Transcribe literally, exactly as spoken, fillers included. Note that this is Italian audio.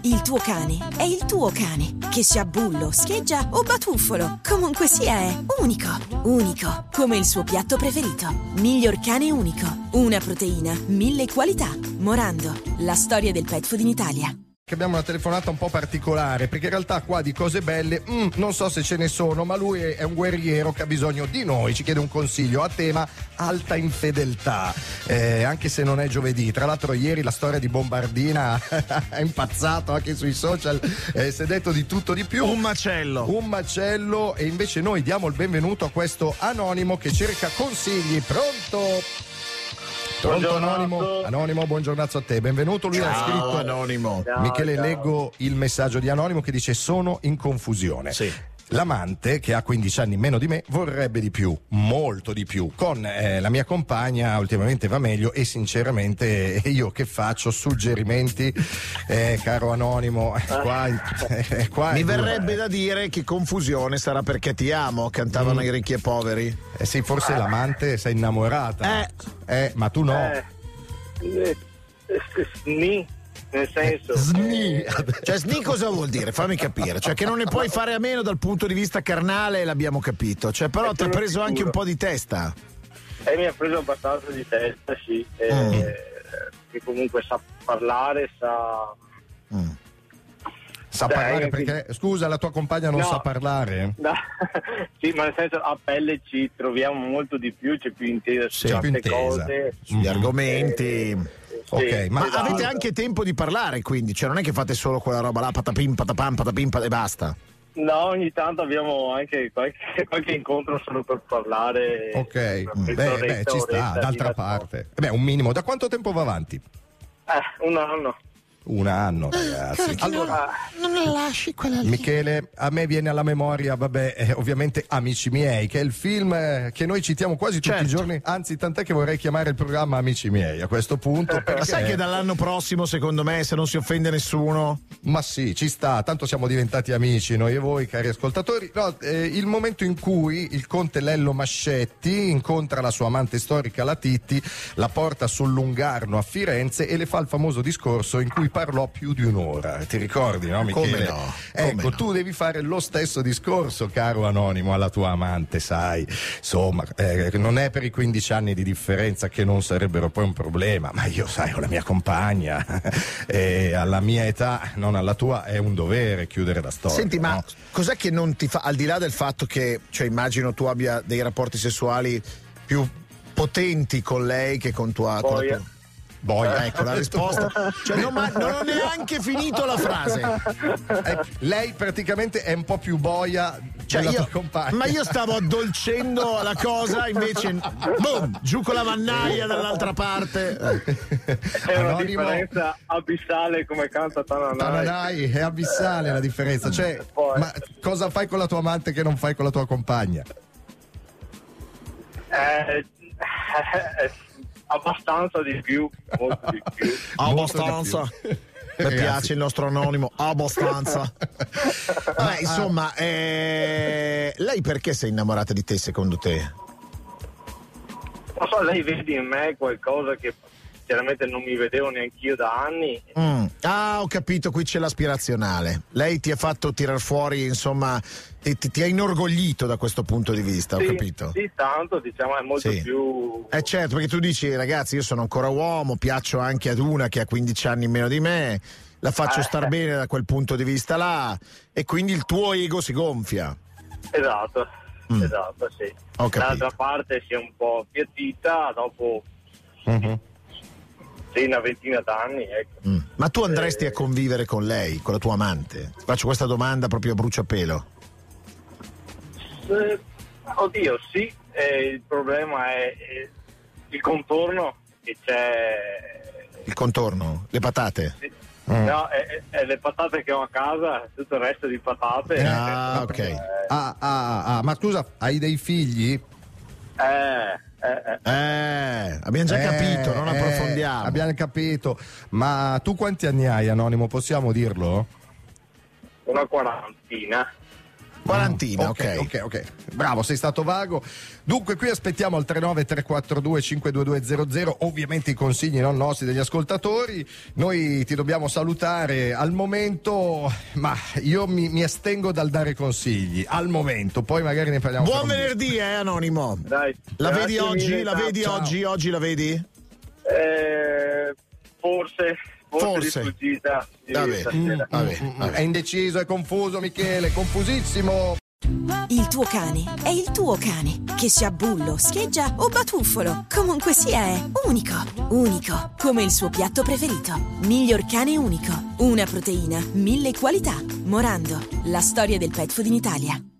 Il tuo cane è il tuo cane. Che sia bullo, scheggia o batuffolo, comunque sia è unico. Unico, come il suo piatto preferito. Miglior cane unico. Una proteina, mille qualità. Morando, la storia del pet food in Italia. Abbiamo una telefonata un po' particolare, perché in realtà qua di cose belle mm, non so se ce ne sono, ma lui è un guerriero che ha bisogno di noi, ci chiede un consiglio a tema alta infedeltà, eh, anche se non è giovedì. Tra l'altro ieri la storia di Bombardina è impazzato anche sui social, eh, si è detto di tutto di più. Un macello. Un macello, e invece noi diamo il benvenuto a questo anonimo che cerca consigli. Pronto? Pronto Anonimo? Anonimo, buongiornazzo a te, benvenuto. Lui Ciao, ha scritto Anonimo. Ciao, Michele, ciao. leggo il messaggio di Anonimo che dice: sono in confusione. Sì. L'amante, che ha quindici anni meno di me, vorrebbe di più, molto di più. Con eh, la mia compagna ultimamente va meglio e sinceramente eh, io che faccio? Suggerimenti, eh, caro Anonimo, eh, qua, eh, qua Mi è dura, verrebbe eh. da dire che confusione sarà perché ti amo, cantavano Mm. i ricchi e poveri. Eh sì, forse l'amante sei innamorata. Eh. Eh, ma tu no. Eh, eh, eh, sni, nel senso. Sni. Cioè, sni cosa vuol dire? Fammi capire. Cioè, che non ne puoi fare a meno dal punto di vista carnale, l'abbiamo capito. Cioè, però Eh, ti ha sono preso sicuro. anche un po' di testa. E mi ha preso abbastanza di testa, sì. eh, Mm. Che comunque sa parlare, sa. Mm. Sa Dai, parlare anche- perché, scusa, la tua compagna non No. sa parlare? No, sì, ma nel senso a pelle ci troviamo molto di più, c'è più intesa su C'è più certe intesa. cose. Sugli Mm. argomenti. Eh, Ok, sì, ma Ma esatto. avete anche tempo di parlare, quindi, cioè non è che fate solo quella roba là, patapim, patapam, patapim, pat- e basta. No, ogni tanto abbiamo anche qualche, qualche incontro solo per parlare. Ok, per beh, beh, mezz'oretta, ci sta, oretta di d'altra nascosto. parte. Eh Beh, un minimo. Da quanto tempo va avanti? Eh, un anno. Un anno, ragazzi. Allora, non la lasci quella lì. Michele, a me viene alla memoria, vabbè, eh, ovviamente Amici miei, che è il film eh, che noi citiamo quasi tutti Certo. i giorni, anzi tant'è che vorrei chiamare il programma Amici miei a questo punto. Ma Perché... sai che dall'anno prossimo, secondo me, se non si offende nessuno, Ma sì, ci sta, tanto siamo diventati amici noi e voi, cari ascoltatori. No, eh, il momento in cui il conte Lello Mascetti incontra la sua amante storica, la Titti, la porta sul Lungarno a Firenze e le fa il famoso discorso in cui parlò più di un'ora. Ti ricordi, no, Michele? Come no? Come Ecco, no? tu devi fare lo stesso discorso, caro Anonimo, alla tua amante, sai. Insomma, eh, non è per i quindici anni di differenza che non sarebbero poi un problema, ma io, sai, ho la mia compagna e alla mia età, non alla tua, è un dovere chiudere la storia. Senti, ma no? cos'è che non ti fa, al di là del fatto che, cioè immagino tu abbia dei rapporti sessuali più potenti con lei che con tua... Con la Boia. tua... Boia, ecco la risposta. Cioè, non, ma, non ho neanche finito la frase. Eh, lei praticamente è un po' più boia Cioè, della io, tua compagna. ma io stavo addolcendo la cosa, invece, boom, giù con la mannaia dall'altra parte. È una Anonimo. differenza abissale come canta Tananai. Tananai, è abissale la differenza. Cioè, Poi- ma cosa fai con la tua amante che non fai con la tua compagna? Eh, eh, abbastanza di più, molto di più. Abbastanza. Mi Ragazzi. piace il nostro anonimo, abbastanza. Beh, insomma, eh, lei perché si è innamorata di te, secondo te? Non so, lei vede in me qualcosa che chiaramente non mi vedevo neanch'io da anni. Mm. Ah, ho capito, qui c'è l'aspirazionale. Lei ti ha fatto tirar fuori, insomma, ti, ti- ti ha inorgoglito da questo punto di vista, ho Sì, capito? Sì, tanto, diciamo, è molto Sì. più. Eh certo, perché tu dici, ragazzi, io sono ancora uomo, piaccio anche ad una che ha quindici anni in meno di me, la faccio Eh. star bene da quel punto di vista là, e quindi il tuo ego si gonfia. Esatto, Mm. esatto, sì. Ho capito. L'altra parte si è un po' appiattita dopo Mhm. sì, una ventina d'anni, ecco. Mm. Ma tu andresti Eh. a convivere con lei, con la tua amante? Ti faccio questa domanda proprio a bruciapelo. Eh, oddio, sì, eh, il problema è, è il contorno che c'è. Il contorno, le patate? Sì. Mm. No, è, è- è le patate che ho a casa, tutto il resto di patate. Ah, eh, ok. eh, Ah, ah, ah, ma scusa, hai dei figli? eh, eh, eh. Eh, abbiamo già Eh, capito, non eh, approfondiamo. Abbiamo capito. Ma tu quanti anni hai, Anonimo? Possiamo dirlo? Una quarantina. Quarantina, Mm, ok. Ok, ok. Bravo, sei stato vago. Dunque, qui aspettiamo al tre nove tre quattro due cinque due due zero zero, ovviamente i consigli non nostri, degli ascoltatori. Noi ti dobbiamo salutare al momento, ma io mi, mi astengo dal dare consigli. Al momento, poi magari ne parliamo. Buon fra un venerdì, eh, Anonimo. Dai, La grazie vedi oggi? mille, La ciao. vedi Ciao. oggi? Oggi la vedi? Eh, forse, forse, Forse. di sfuggita. Sì, Vabbè. stasera. Vabbè, Mm, vabbè. È indeciso, è confuso, Michele, confusissimo. Il tuo cane è il tuo cane. Che sia bullo, scheggia o batuffolo, comunque sia è unico. Unico, come il suo piatto preferito. Miglior cane unico. Una proteina, mille qualità. Morando, la storia del pet food in Italia.